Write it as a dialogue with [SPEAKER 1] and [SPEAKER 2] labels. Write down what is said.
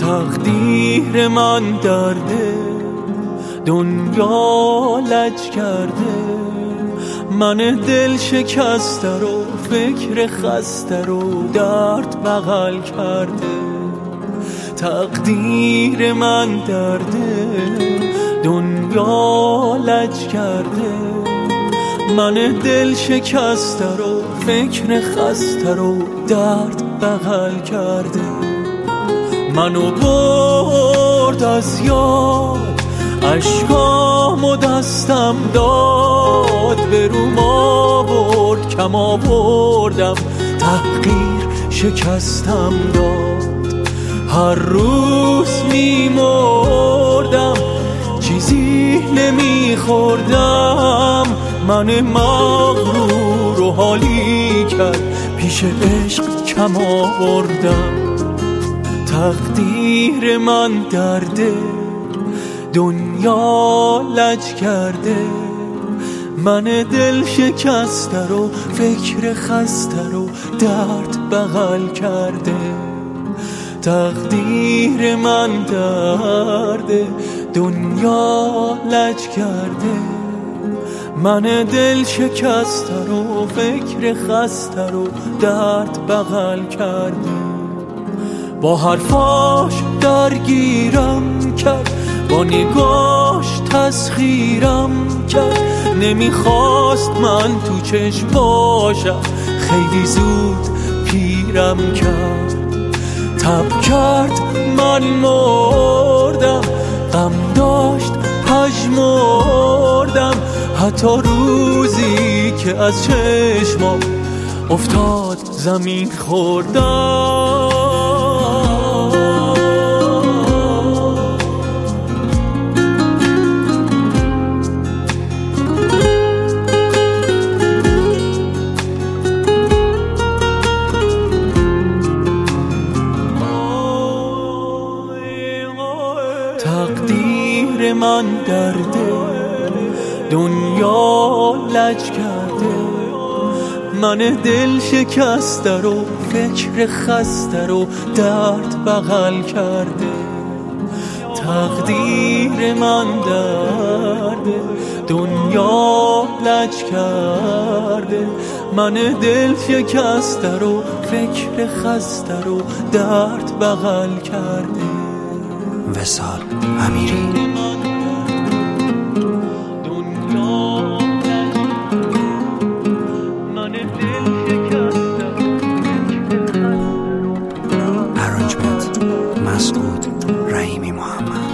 [SPEAKER 1] تقدیر من درده، دنیا لج کرده، من دل شکسته رو فکر خسته رو درد بغل کرده. تقدیر من درده، دنیا لج کرده، من دل شکسته رو فکر خسته رو درد بغل کرده. منو برد از یاد، اشکامو دستم داد، به روم آورد کم آوردم، تحقیر شکستم داد. هر روز میمردم چیزی نمیخوردم، من مغرور و حالی کرد پیش عشق کم آوردم. تقدیر من درده، دنیا لج کرده، من دل شکسته رو فکر خسته رو درد بغل کرده. تقدیر من درده، دنیا لج کرده، من دل شکسته رو فکر خسته رو درد بغل کرده. با حرفاش درگیرم کرد، با نگاش تسخیرم کرد، نمیخواست من تو چشم باشم، خیلی زود پیرم کرد. تب کرد من مردم، غم داشت پژمردم، حتی روزی که از چشمم افتاد زمین خوردم. تقدیر من درده، دنیا لج کرده، من دل شکسته رو فکر خسته رو درد بغل کرده. تقدیر من درده، دنیا لج کرده، من دل شکسته رو فکر خسته رو درد بغل کرده.
[SPEAKER 2] وصال امیری. ارانجمنت مسعود رحیمی محمد.